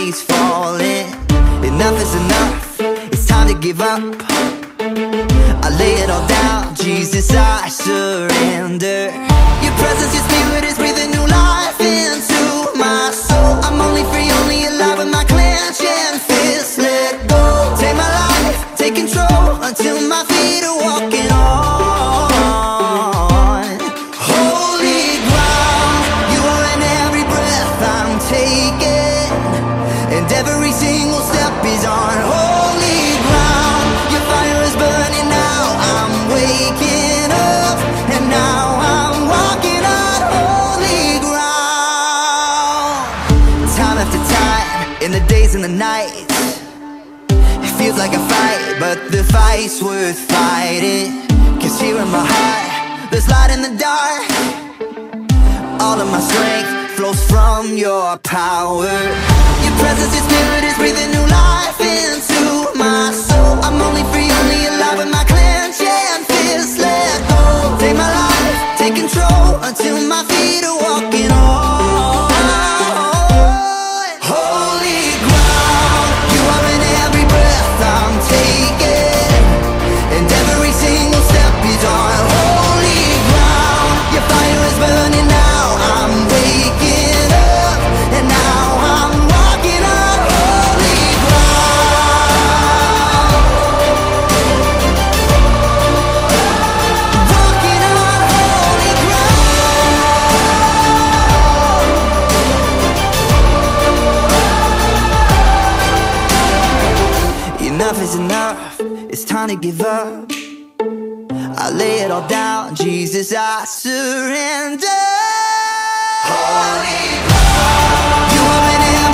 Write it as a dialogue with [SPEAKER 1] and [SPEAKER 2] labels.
[SPEAKER 1] trees falling. Enough is enough, it's time to give up. I lay it all down, Jesus, I surrender. Your presence, your spirit is breathing new life into my soul. I'm only free, only alive with my clenching fists. Let go, take my life, take control until my feet are walking on holy ground. You are in every breath I'm taking, and every single step is on holy ground. Your fire is burning now, I'm waking up, and now I'm walking on holy ground. Time after time, in the days and the nights, it feels like a fight, but the fight's worth fighting. 'Cause here in my heart, there's light in the dark. All of my strength flows from your power. Your presence, your spirit is breathing new life into my soul. I'm only free, only alive with my clenching fists. Let go, take my life, take control until my feet are walking on holy ground. You are in every breath I'm taking, and every single step is on holy ground. Your fire is burning now, I'm waking up, and now I'm walking on holy ground. Walking on holy ground. Enough is enough, it's time to give up. I lay it all down, Jesus, I surrender. Holy ground. You are in